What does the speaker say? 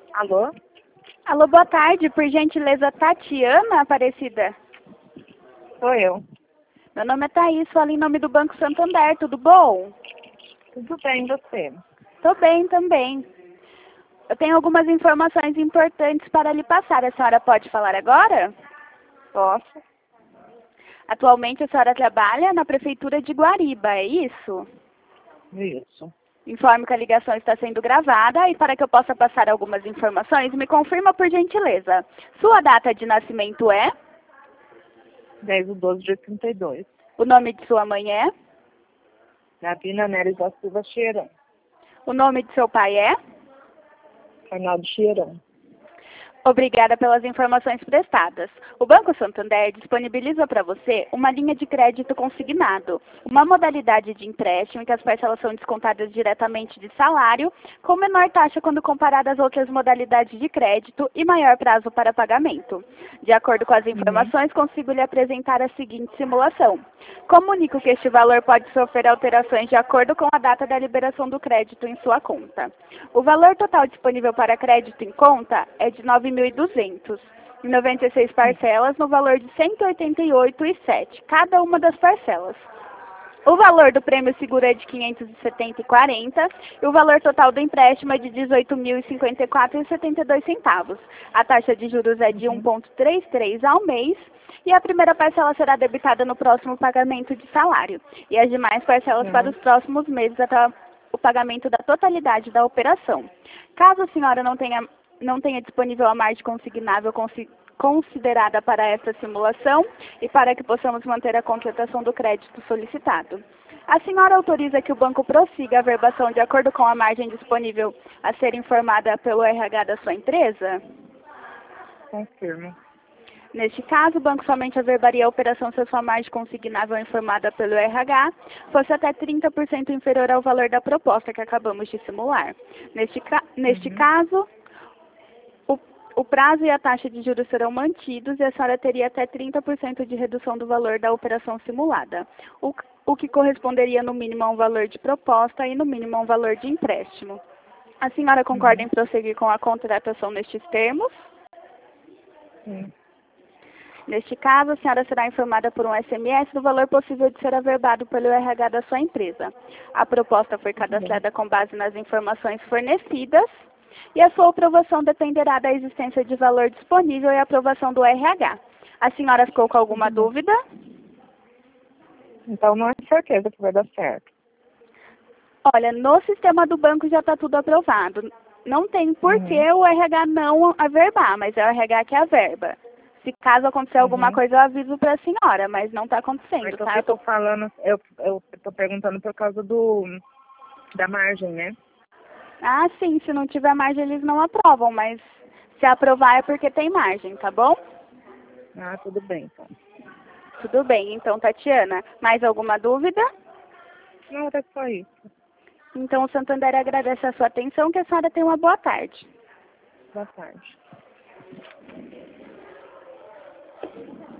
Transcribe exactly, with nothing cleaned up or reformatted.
Alô? Alô, boa tarde. Por gentileza, Tatiana Aparecida? Sou eu. Meu nome é Thaís, falo em nome do Banco Santander, tudo bom? Tudo bem, você? Tô bem também. Eu tenho algumas informações importantes para lhe passar. A senhora pode falar agora? Posso? Atualmente a senhora trabalha na Prefeitura de Guariba, é isso? Isso. Informo que a ligação está sendo gravada e para que eu possa passar algumas informações, me confirma por gentileza. Sua data de nascimento é? dez de doze de trinta e dois. O nome de sua mãe é? Gavina Neres da Silva Cheirão. O nome de seu pai é? Arnaldo Cheirão. Obrigada pelas informações prestadas. O Banco Santander disponibiliza para você uma linha de crédito consignado, uma modalidade de empréstimo em que as parcelas são descontadas diretamente de salário, com menor taxa quando comparada às outras modalidades de crédito e maior prazo para pagamento. De acordo com as informações, consigo lhe apresentar a seguinte simulação. Comunico que este valor pode sofrer alterações de acordo com a data da liberação do crédito em sua conta. O valor total disponível para crédito em conta é de nove mil e duzentos, em noventa e seis parcelas, no valor de cento e oitenta e oito reais e sete centavos, cada uma das parcelas. O valor do prêmio seguro é de quinhentos e setenta reais e quarenta centavos e o valor total do empréstimo é de dezoito mil e cinquenta e quatro reais e setenta e dois centavos. A taxa de juros é de um vírgula trinta e três ao mês e a primeira parcela será debitada no próximo pagamento de salário e as demais parcelas Uhum. para os próximos meses até o pagamento da totalidade da operação. Caso a senhora não tenha, não tenha disponível a margem consignável consi considerada para esta simulação e para que possamos manter a contratação do crédito solicitado. A senhora autoriza que o banco prossiga a verbação de acordo com a margem disponível a ser informada pelo R H da sua empresa? Confirmo. Neste caso, o banco somente averbaria a operação se a sua margem consignável informada pelo R H fosse até trinta por cento inferior ao valor da proposta que acabamos de simular. Neste, neste Uhum. caso, o, o prazo e a taxa de juros serão mantidos e a senhora teria até trinta por cento de redução do valor da operação simulada, o, o que corresponderia no mínimo a um valor de proposta e no mínimo a um valor de empréstimo. A senhora concorda Uhum. em prosseguir com a contratação nestes termos? Sim. Neste caso, a senhora será informada por um S M S do valor possível de ser averbado pelo R H da sua empresa. A proposta foi cadastrada com base nas informações fornecidas e a sua aprovação dependerá da existência de valor disponível e aprovação do R H. A senhora ficou com alguma Uhum. dúvida? Então não é certeza que vai dar certo. Olha, no sistema do banco já está tudo aprovado. Não tem por que Uhum. o R H não averbar, mas é o R H que averba. Se caso acontecer alguma Uhum. coisa, eu aviso para a senhora, mas não está acontecendo, Mas o tá? que Eu eu tô tô... falando, eu, eu tô perguntando por causa do da margem, né? Ah, sim, se não tiver margem, eles não aprovam, mas se aprovar é porque tem margem, tá bom? Ah, tudo bem, então. Tudo bem, então, Tatiana, mais alguma dúvida? Não, era só isso. Então, o Santander agradece a sua atenção, que a senhora tenha uma boa tarde. Boa tarde.